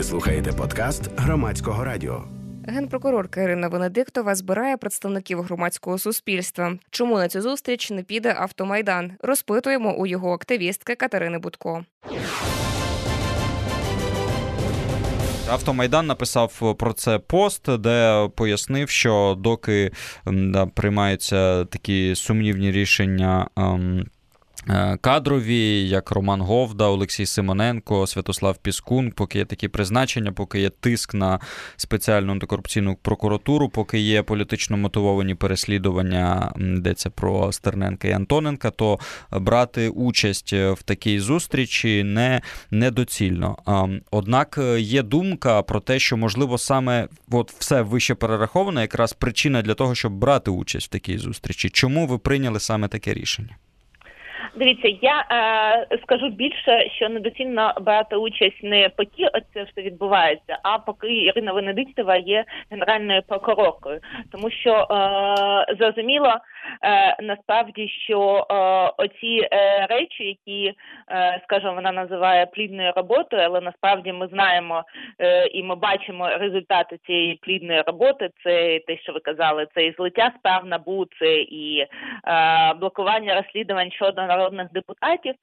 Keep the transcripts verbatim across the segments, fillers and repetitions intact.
Ви слухаєте подкаст Громадського радіо. Генпрокурорка Ірина Венедиктова збирає представників громадського суспільства. Чому на цю зустріч не піде Автомайдан? Розпитуємо у його активістки Катерини Будко. Автомайдан написав про це пост, де пояснив, що доки да, приймаються такі сумнівні рішення ем, кадрові, як Роман Говда, Олексій Симоненко, Святослав Піскун, поки є такі призначення, поки є тиск на спеціальну антикорупційну прокуратуру, поки є політично мотивовані переслідування, йдеться про Стерненка і Антоненка, то брати участь в такій зустрічі не, недоцільно. Однак є думка про те, що, можливо, саме от все вище перераховано якраз причина для того, щоб брати участь в такій зустрічі. Чому ви прийняли саме таке рішення? Дивіться, я е, скажу більше, що недоцільно брати участь не поки це все відбувається, а поки Ірина Венедиктова є генеральною прокуроркою. Тому що е, зрозуміло, е, насправді, що е, оці е, речі, які, е, скажімо, вона називає плідною роботою, але насправді ми знаємо е, і ми бачимо результати цієї плідної роботи, це те, що ви казали, це і злиття справ НАБУ, це і е, блокування розслідувань щодо народних депутатів,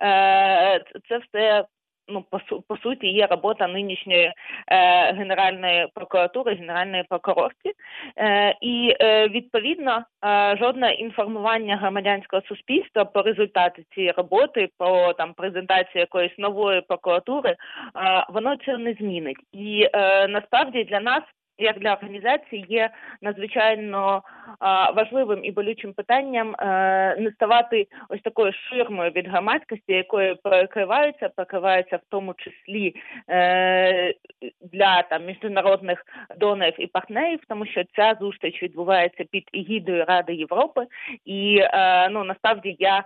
це все, ну, по, по суті, є робота нинішньої е, Генеральної прокуратури, Генеральної прокурорки. Е, і, е, відповідно, е, жодне інформування громадянського суспільства по результати цієї роботи, про там презентацію якоїсь нової прокуратури, е, воно це не змінить. І, е, насправді, для нас, як для організації, є надзвичайно а, важливим і болючим питанням а, не ставати ось такою ширмою від громадськості, якою перекриваються, перекриваються в тому числі е, для там міжнародних донорів і партнерів, тому що ця зустріч відбувається під егідою Ради Європи. І е, ну насправді я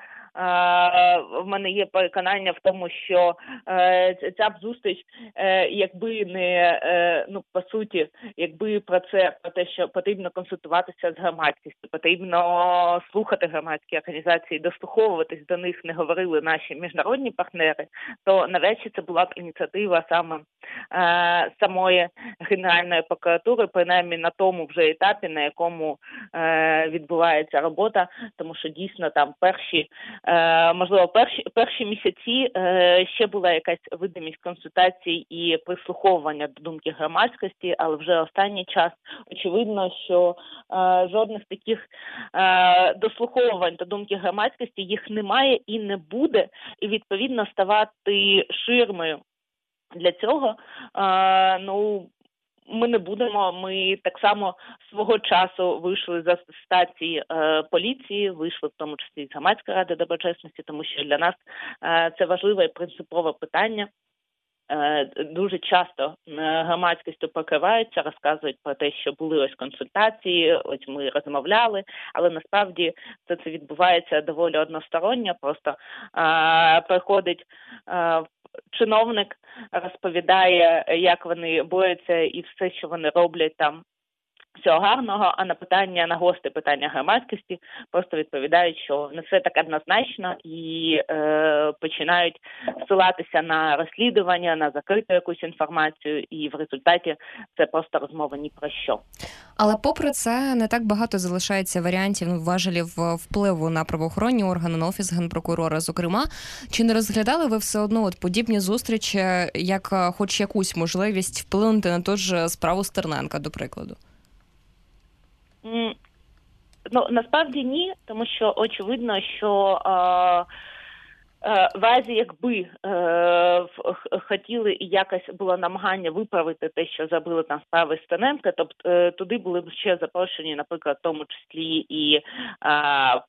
в мене є переконання в тому, що е, ця б зустріч, е, якби не, е, ну, по суті, якби про це, про те, що потрібно консультуватися з громадськістю, потрібно слухати громадські організації, дослуховуватись до них, не говорили наші міжнародні партнери, то навряд чи це була б ініціатива саме е, самої Генеральної прокуратури, принаймні на тому вже етапі, на якому е, відбувається робота, тому що дійсно там перші можливо, перші, перші місяці е, ще була якась видимість консультацій і прислуховування до думки громадськості, але вже останній час очевидно, що е, жодних таких е, дослуховувань до думки громадськості їх немає і не буде, і відповідно ставати ширмою для цього, е, ну, ми не будемо. Ми так само свого часу вийшли за стації е, поліції, вийшли в тому числі з Громадської ради доброчесності, тому що для нас е, це важливе і принципове питання. Е, дуже часто е, громадськістю покриваються, розказують про те, що були ось консультації, ось ми розмовляли, але насправді це, це відбувається доволі односторонньо, просто е, приходить е, чиновник, розповідає, як вони борються і все, що вони роблять там, всього гарного, а на питання, на гості питання громадськості просто відповідають, що не все так однозначно і е, починають ссилатися на розслідування, на закриту якусь інформацію, і в результаті це просто розмова ні про що. Але попри це, не так багато залишається варіантів, важелів впливу на правоохоронні органи, на Офіс Генпрокурора, зокрема. Чи не розглядали ви все одно от подібні зустрічі, як хоч якусь можливість вплинути на ту ж справу Стерненка, до прикладу? Ну, насправді ні, тому що очевидно, що е, е, в разі, якби е, хотіли і якось було намагання виправити те, що зробили там справи Стерненка, тобто е, туди були б ще запрошені, наприклад, в тому числі і е,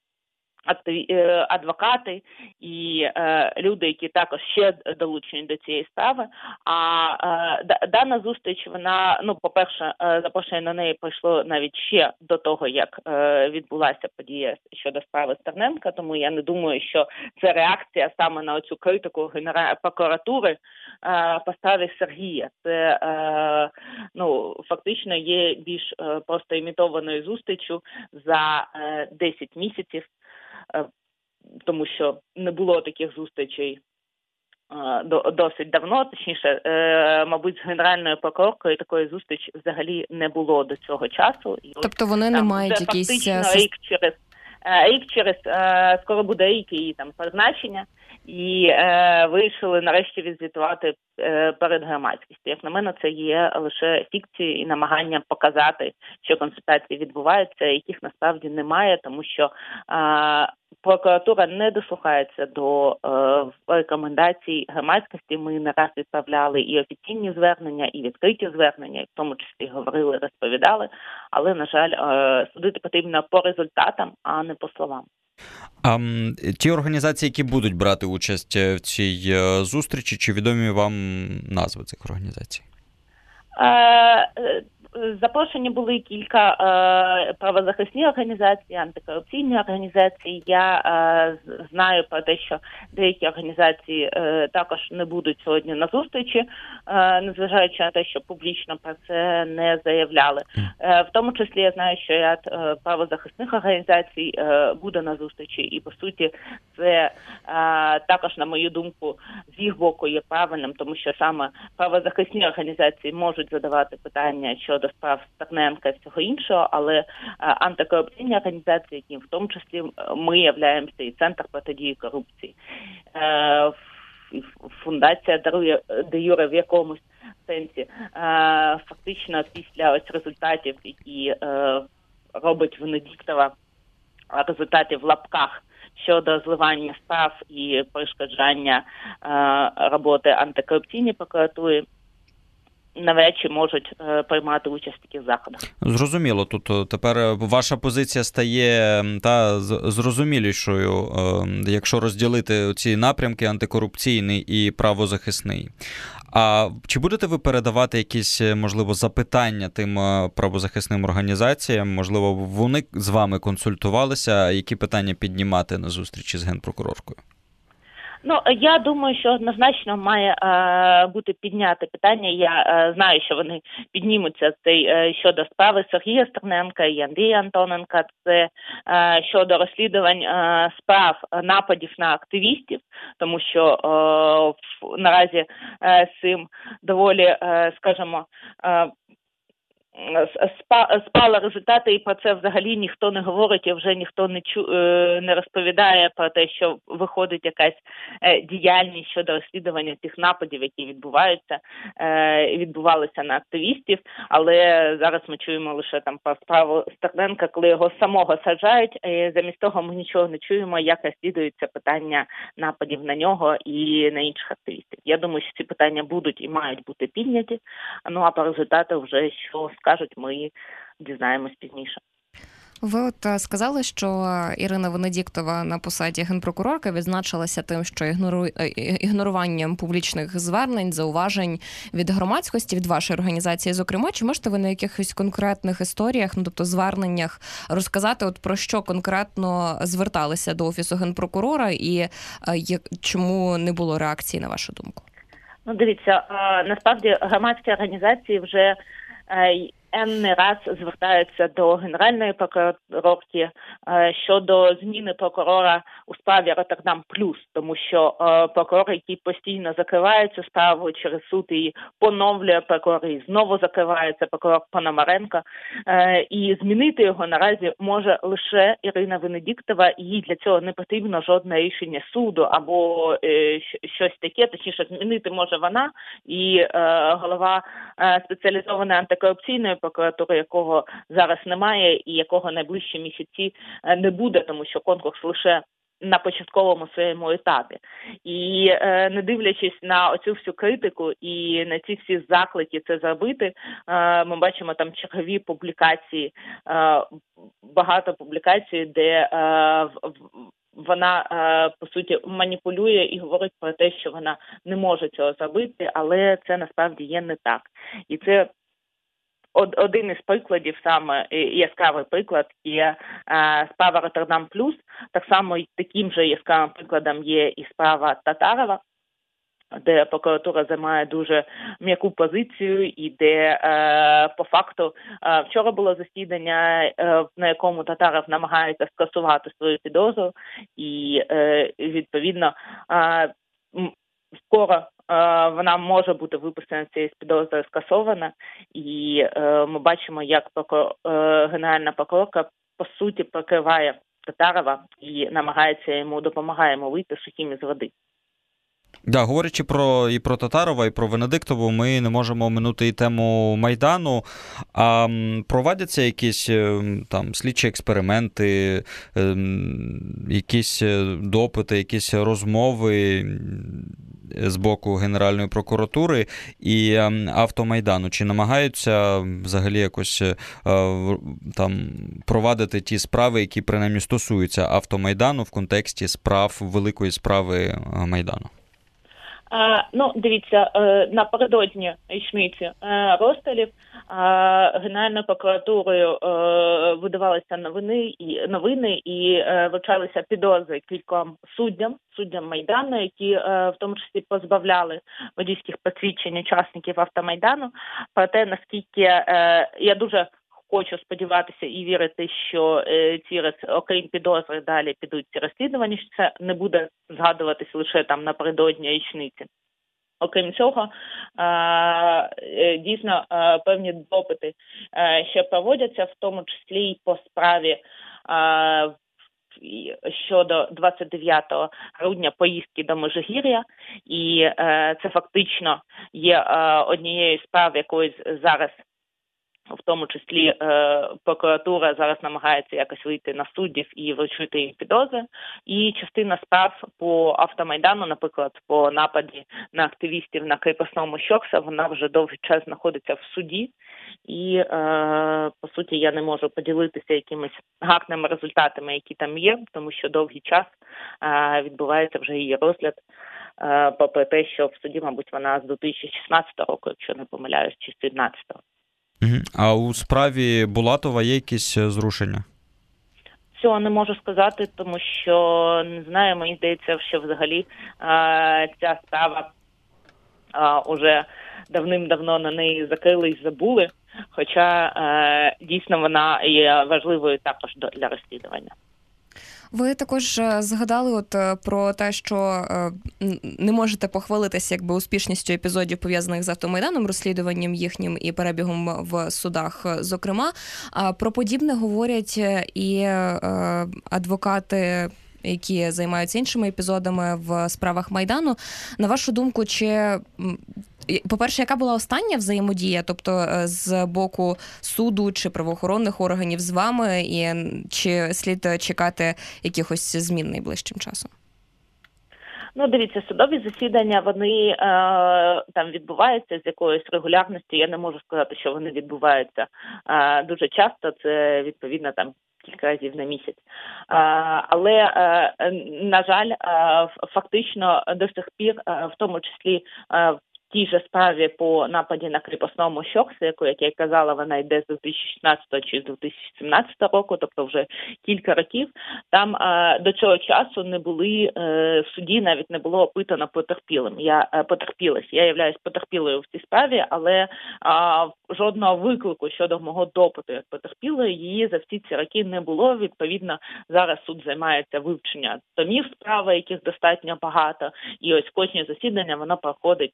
адвокати і е, люди, які також ще долучені до цієї справи. А е, дана зустріч, вона, ну, по-перше, е, запрошення на неї пройшло навіть ще до того, як е, відбулася подія щодо справи Стерненка, тому я не думаю, що це реакція саме на оцю критику Генеральної прокуратури е, по справі Сергія. Це, е, ну, фактично є більш е, просто імітованою зустрічю за е, десять місяців, тому що не було таких зустрічей досить давно, точніше, мабуть, з Генеральною прокуроркою такої зустрічі взагалі не було до цього часу. І тобто вони не мають якісь... Фактично рік через, рік через, скоро буде рік її там призначення, і е, вирішили нарешті відзвітувати е, перед громадськістю. Як на мене, це є лише фікції і намагання показати, що консультації відбуваються, яких насправді немає, тому що е, прокуратура не дослухається до е, рекомендацій громадськості. Ми не раз відправляли і офіційні звернення, і відкриті звернення, і в тому числі говорили, розповідали, але, на жаль, е, судити потрібно по результатам, а не по словам. А ті організації, які будуть брати участь в цій зустрічі, чи відомі вам назви цих організацій? Е, Запрошені були кілька е, правозахисні організації, антикорупційні організації. Я е, знаю про те, що деякі організації е, також не будуть сьогодні на зустрічі, е, незважаючи на те, що публічно про це не заявляли. Е, в тому числі я знаю, що ряд е, правозахисних організацій е, буде на зустрічі, і по суті це е, також, на мою думку, з їх боку є правильним, тому що саме правозахисні організації можуть задавати питання щодо до справ Стерненка і всього іншого, але антикорупційні організації, які в тому числі ми являємося і Центр протидії корупції, фундація дарує де юре в якомусь сенсі, фактично після ось результатів, які робить Венедіктова, результатів в лапках щодо зливання справ і перешкоджання роботи антикорупційної прокуратури, навряд чи можуть е, приймати участь в таких заходах. Зрозуміло. Тут тепер ваша позиція стає та зрозумілішою, е, якщо розділити ці напрямки антикорупційний і правозахисний. А чи будете ви передавати якісь, можливо, запитання тим правозахисним організаціям? Можливо, вони з вами консультувалися, які питання піднімати на зустрічі з Генпрокуроркою? Ну, я думаю, що однозначно має е, бути підняте питання. Я е, знаю, що вони піднімуться цей, е, щодо справи Сергія Стерненка і Андрія Антоненка. Це е, щодо розслідувань е, справ нападів на активістів, тому що е, в, наразі е, з цим доволі, е, скажімо, е, спали результати, і про це взагалі ніхто не говорить, і вже ніхто не чу, не розповідає про те, що виходить якась діяльність щодо розслідування тих нападів, які відбуваються, відбувалися на активістів, але зараз ми чуємо лише там про справу Стерненка, коли його самого саджають, і замість того ми нічого не чуємо, як розслідується питання нападів на нього і на інших активістів. Я думаю, що ці питання будуть і мають бути підняті, ну а по результату вже що скажуть, ми дізнаємось пізніше. Ви от сказали, що Ірина Венедіктова на посаді генпрокурорка відзначилася тим, що ігнору... ігноруванням публічних звернень, зауважень від громадськості, від вашої організації, зокрема. Чи можете ви на якихось конкретних історіях, ну тобто зверненнях, розказати, от про що конкретно зверталися до Офісу Генпрокурора і чому не було реакції, на вашу думку? Ну, дивіться, насправді громадські організації вже енний раз звертаються до Генеральної прокурорки щодо зміни прокурора у справі Роттердам плюс, тому що прокурор, який постійно закриває цю справу через суд і поновлює прокурор, і знову закривається прокурор Пономаренко, і змінити його наразі може лише Ірина Венедіктова, і їй для цього не потрібно жодне рішення суду або щось таке, точніше змінити може вона і голова спеціалізованої антикорупційної прокуратури, якого зараз немає і якого найближчі місяці не буде, тому що конкурс лише на початковому своєму етапі. І е, не дивлячись на оцю всю критику і на ці всі заклики це зробити, е, ми бачимо там чергові публікації, е, багато публікацій, де е, в, вона, е, по суті, маніпулює і говорить про те, що вона не може цього зробити, але це насправді є не так. І це один із прикладів, саме яскравий приклад, є е, справа Роттердам плюс. Так само таким же яскравим прикладом є і справа Татарова, де прокуратура займає дуже м'яку позицію і де е, по факту е, вчора було засідання, е, на якому Татаров намагається скасувати свою підозру і е, відповідно е, скоро вона може бути виписана цієї підозри, скасована, і ми бачимо, як Генеральна прокурорка по суті прикриває Татарова і намагається йому, допомагає йому вийти сухим із води. Да, говорячи про і про Татарова, і про Венедиктову, ми не можемо оминути і тему Майдану. А проводяться якісь там слідчі експерименти, якісь допити, якісь розмови з боку Генеральної прокуратури і Автомайдану? Чи намагаються взагалі якось там провадити ті справи, які принаймні стосуються Автомайдану в контексті справ, великої справи Майдану? А, ну, дивіться, напередодні річниці розстрілів Генеральною прокуратурою видавалися новини і новини і вручалися підозри кільком суддям, суддям Майдану, які в тому числі позбавляли водійських посвідчень учасників Автомайдану. Проте, наскільки я дуже хочу сподіватися і вірити, що е, ці, окрім підозри, далі підуть ці розслідування, що це не буде згадуватись лише там напередодні річниці. Окрім цього, е, дійсно е, певні допити е, ще проводяться, в тому числі і по справі е, щодо двадцять дев'ятого грудня поїздки до Межигір'я, і е, це фактично є е, однією з справ, якої зараз в тому числі е, прокуратура зараз намагається якось вийти на суддів і вручити їм підозри. І частина справ по Автомайдану, наприклад, по нападі на активістів на кріпосному Щокса, вона вже довгий час знаходиться в суді. І, е, по суті, я не можу поділитися якимись гарними результатами, які там є, тому що довгий час е, відбувається вже її розгляд, е, попри те, що в суді, мабуть, вона з дві тисячі шістнадцятого року, якщо не помиляюсь, чи з дві тисячі сімнадцятого. А у справі Булатова є якісь зрушення? Цього не можу сказати, тому що, не знаю, мені здається, що взагалі ця справа уже давним-давно на неї закрили і забули, хоча дійсно вона є важливою також для розслідування. Ви також згадали от про те, що не можете похвалитися якби успішністю епізодів, пов'язаних з Автомайданом, розслідуванням їхнім і перебігом в судах, зокрема. Про подібне говорять і адвокати, які займаються іншими епізодами в справах Майдану. На вашу думку, чи, по-перше, яка була остання взаємодія, тобто з боку суду чи правоохоронних органів з вами, і чи слід чекати якихось змін найближчим часом? Ну, дивіться, судові засідання, вони е, там відбуваються з якоюсь регулярністю. Я не можу сказати, що вони відбуваються е, дуже часто. Це, відповідно, там кілька разів на місяць. А, але, а, на жаль, а, фактично до сих пір, а, в тому числі а, в тій же справі по нападі на кріпосному Щокса, яку, як я казала, вона йде з дві тисячі шістнадцятого чи з дві тисячі сімнадцятого року, тобто вже кілька років, там а, до цього часу не були, а, в суді навіть не було опитано потерпілим. Я а, потерпілась, я являюсь потерпілою в цій справі, але а, жодного виклику щодо мого допиту як потерпілої її за всі ці роки не було. Відповідно, зараз суд займається вивченням томів справи, яких достатньо багато, і ось кожне засідання воно проходить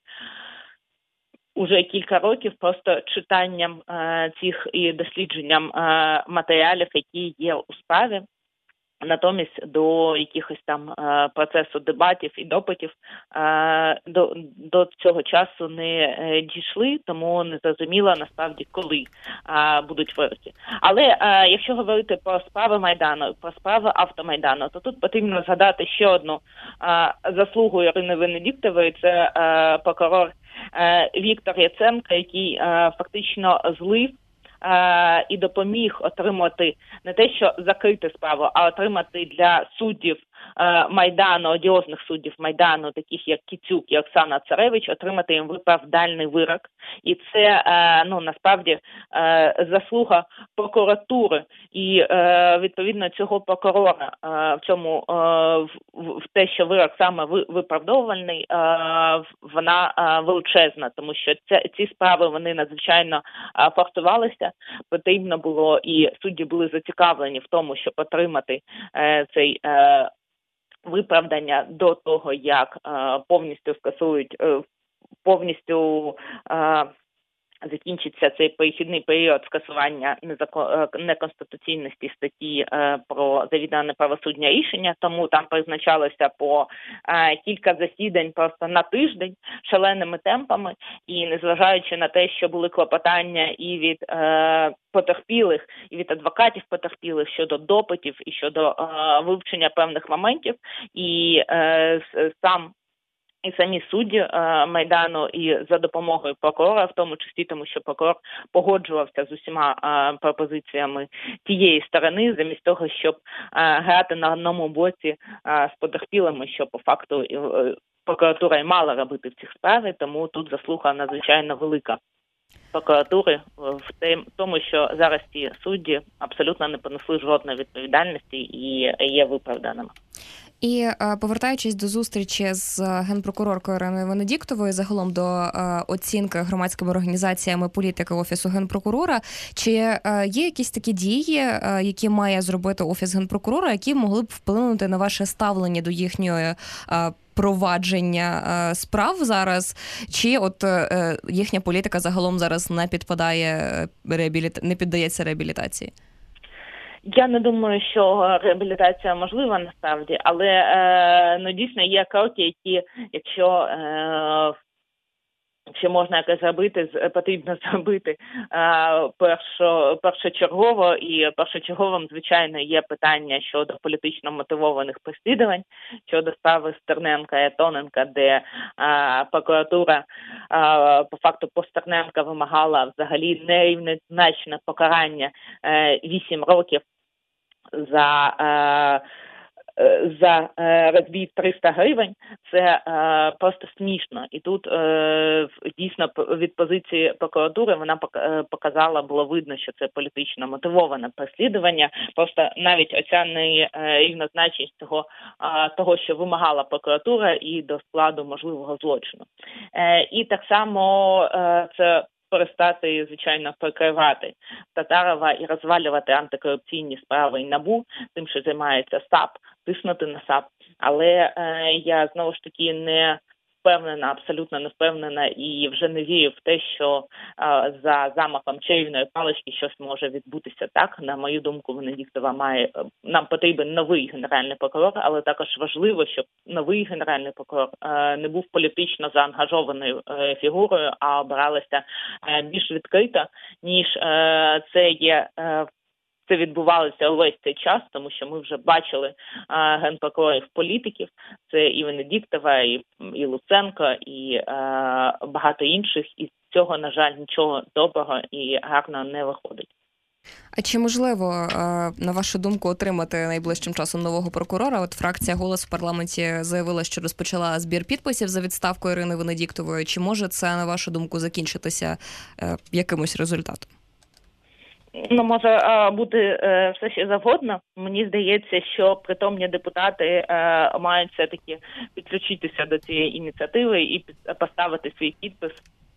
уже кілька років просто читанням е, цих і дослідженням е, матеріалів, які є у справі. Натомість до якихось там е, процесу дебатів і допитів е, до, до цього часу не е, дійшли, тому не зрозуміло насправді, коли е, будуть вироки. Але е, якщо говорити про справи Майдану, про справи Автомайдану, то тут потрібно згадати ще одну е, заслугу Ірини Венедиктової, це е, прокурор е, Віктор Яценко, який е, фактично злив і допоміг отримати не те, що закрити справу, а отримати для суддів Майдану, одіозних суддів Майдану, таких як Кіцюк і Оксана Царевич, отримати їм виправдальний вирок. І це, ну, насправді, заслуга прокуратури і, відповідно, цього прокурора в цьому, в те, що вирок саме виправдовувальний, вона величезна, тому що ці справи, вони надзвичайно форсувалися. Потрібно було, і судді були зацікавлені в тому, щоб отримати цей виправдання до того, як е, повністю скасують, е, повністю е, закінчиться цей перехідний період скасування неконституційності статті е, про завідане правосуддя рішення, тому там призначалося по е, кілька засідань просто на тиждень шаленими темпами, і незважаючи на те, що були клопотання і від е, потерпілих, і від адвокатів потерпілих щодо допитів і щодо е, вивчення певних моментів, і е, сам І самі судді е, Майдану, і за допомогою прокурора, в тому числі, тому що прокурор погоджувався з усіма е, пропозиціями тієї сторони, замість того, щоб е, грати на одному боці е, з потерпілими, що по факту е, прокуратура й мала робити в цих справах, тому тут заслуга надзвичайно велика прокуратури в тому, що зараз ці судді абсолютно не понесли жодної відповідальності і є виправданими. І повертаючись до зустрічі з генпрокуроркою Іриною Венедіктовою, загалом до оцінки громадськими організаціями політики Офісу Генпрокурора, чи є якісь такі дії, які має зробити Офіс Генпрокурора, які могли б вплинути на ваше ставлення до їхньої провадження справ зараз, чи от їхня політика загалом зараз не підпадає, не піддається реабілітації? Я не думаю, що реабілітація можлива насправді, але е, ну, дійсно є кроки, які, якщо, е, якщо можна якось зробити, потрібно зробити е, першо, першочергово, і першочерговим, звичайно, є питання щодо політично мотивованих переслідувань, щодо справи Стерненка і Тоненка, де е, прокуратура е, по факту по Стерненка вимагала взагалі нерівнозначне покарання е, вісім років за, е, за е, розбій триста гривень, це е, просто смішно. І тут е, дійсно від позиції прокуратури вона показала, було видно, що це політично мотивоване переслідування. Просто навіть оця нерівнозначність того, е, того, що вимагала прокуратура і до складу можливого злочину. Е, і так само е, це перестати, звичайно, прикривати Татарова і розвалювати антикорупційні справи і НАБУ, тим, що займається САП, тиснути на САП. Але е, я, знову ж таки, не впевнена, абсолютно не впевнена і вже не вірю в те, що е, за замахом чарівної палички щось може відбутися так. На мою думку, Венедіктова має, нам потрібен новий генеральний прокурор, але також важливо, щоб новий генеральний прокурор е, не був політично заангажованою е, фігурою, а обиралася е, більш відкрито, ніж е, це є е, Це відбувалося увесь цей час, тому що ми вже бачили а, генпрокурорів політиків, це і Венедіктова, і, і Луценко, і а, багато інших, і з цього, на жаль, нічого доброго і гарного не виходить. А чи можливо, на вашу думку, отримати найближчим часом нового прокурора? От фракція «Голос» в парламенті заявила, що розпочала збір підписів за відставку Ірини Венедіктової. Чи може це, на вашу думку, закінчитися якимось результатом? Ну, може бути е, все ще завгодно. Мені здається, що притомні депутати е, мають все-таки підключитися до цієї ініціативи і під, поставити свій підпис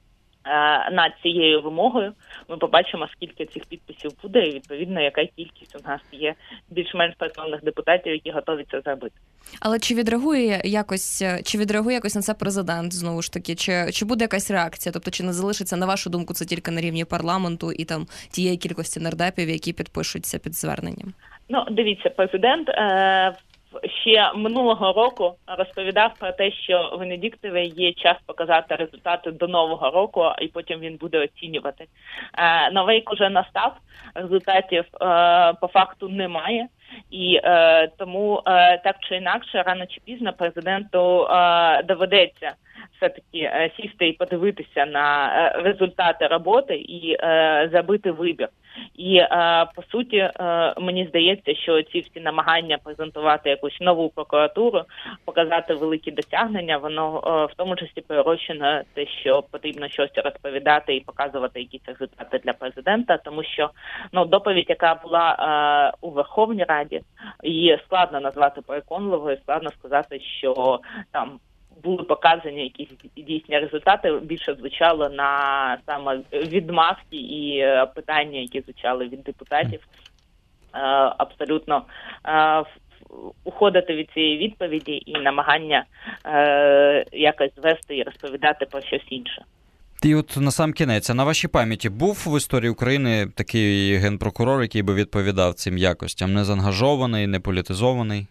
е, над цією вимогою. Ми побачимо, скільки цих підписів буде, і, відповідно, яка кількість у нас є більш-менш притомних депутатів, які готові це зробити. Але чи відреагує якось, чи відреагує якось на це президент, знову ж таки, чи, чи буде якась реакція? Тобто, чи не залишиться, на вашу думку, це тільки на рівні парламенту і там тієї кількості нардепів, які підпишуться під зверненням? Ну, дивіться, президент е, ще минулого року розповідав про те, що Венедіктовій є час показати результати до Нового року, і потім він буде оцінювати. Е, новий рік уже настав, результатів е, по факту немає. І е, тому е, так чи інакше, рано чи пізно президенту е, доведеться все-таки е, сісти і подивитися на е, результати роботи і е, зробити вибір. І, е, по суті, е, мені здається, що ці всі намагання презентувати якусь нову прокуратуру, показати великі досягнення, воно е, в тому числі перерощено те, що потрібно щось розповідати і показувати якісь результати для президента, тому що ну, доповідь, яка була е, у Верховній Раді, її складно назвати переконливою, складно сказати, що там були показані якісь дійсні результати, більше звучало на саме відмазки і питання, які звучали від депутатів, абсолютно уходити від цієї відповіді і намагання е, якось звести і розповідати про щось інше. І от на сам кінець, а на вашій пам'яті був в історії України такий генпрокурор, який би відповідав цим якостям? Не заангажований, не політизований?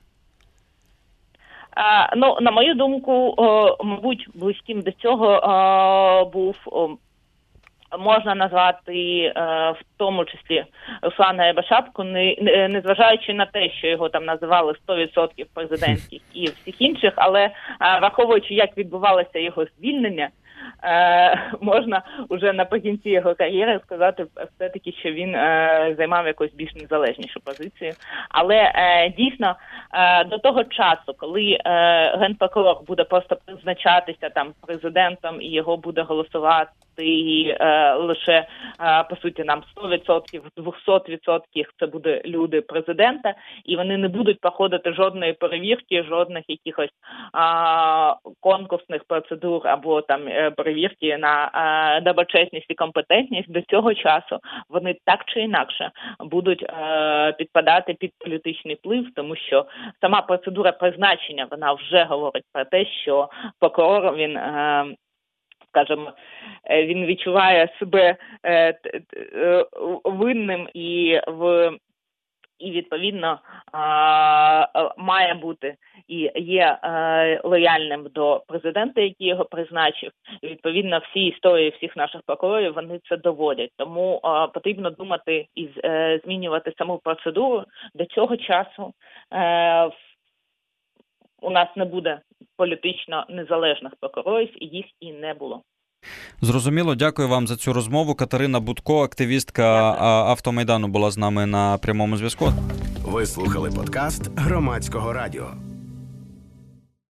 А, ну, на мою думку, о, мабуть, близьким до цього о, був, о, можна назвати е, в тому числі Руслана Ябошапку, не, не, незважаючи на те, що його там називали сто відсотків президентських і всіх інших, але е, враховуючи, як відбувалося його звільнення, Е, можна вже наприкінці його кар'єри сказати все-таки, що він е, займав якусь більш незалежнішу позицію. Але е, дійсно е, до того часу, коли е, генпрокурор буде просто призначатися там президентом і його буде голосувати е, лише, е, по суті, нам сто відсотків, двісті відсотків це буде люди президента, і вони не будуть проходити жодної перевірки, жодних якихось е, конкурсних процедур або там перевірки на е, доброчесність і компетентність, до цього часу вони так чи інакше будуть е, підпадати під політичний вплив, тому що сама процедура призначення, вона вже говорить про те, що прокурор, він, е, скажімо, він відчуває себе е, е, винним і в І, відповідно, має бути і є лояльним до президента, який його призначив. І, відповідно, всі історії всіх наших прокурорів, вони це доводять. Тому потрібно думати і змінювати саму процедуру. До цього часу у нас не буде політично незалежних прокурорів, і їх і не було. Зрозуміло, дякую вам за цю розмову. Катерина Бутко, активістка Автомайдану, була з нами на прямому зв'язку. Ви слухали подкаст Громадського радіо.